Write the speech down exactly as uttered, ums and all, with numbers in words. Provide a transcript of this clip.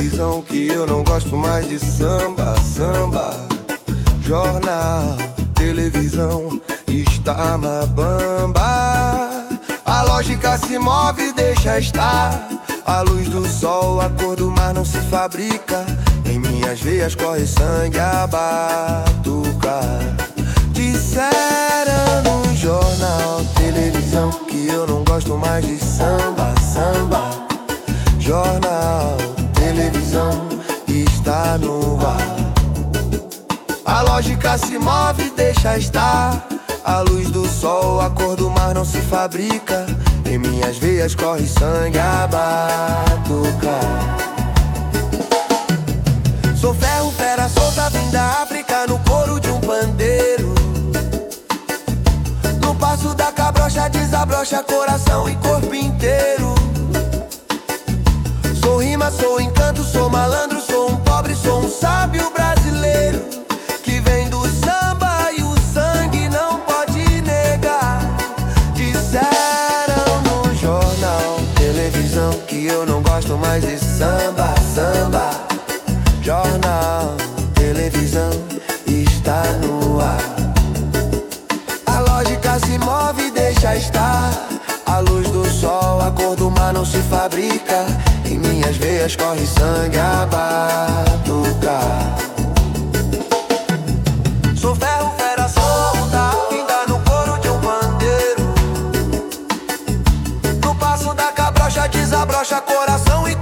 televisão que eu não gosto mais de samba, samba. Jornal, televisão, está na bamba. A lógica se move, deixa estar. A luz do sol, a cor do mar não se fabrica. Em minhas veias corre sangue a batucar. Disseram no jornal, televisão que eu não gosto mais de samba, samba. Jornal, televisão, está no ar. A lógica se move, deixa estar. A luz do sol, a cor do mar não se fabrica. Em minhas veias corre sangue a batucar. Sou ferro, fera solta, vim da África no couro de um pandeiro. No passo da cabrocha desabrocha coração e corpo inteiro. Sou rima, sou encanto, sou malandro, sou um pobre, sou um sábio brasileiro que vem do samba e o sangue não pode negar. Disseram no jornal, televisão que eu não gosto mais de samba, samba. Jornal, televisão, está no ar. A lógica se move, deixa estar. A luz do sol, a cor do mar não se fabrica. Em minhas veias corre sangue a batucar. Sou ferro, fera solta, vinda no couro de um pandeiro. No passo da cabrocha desabrocha coração e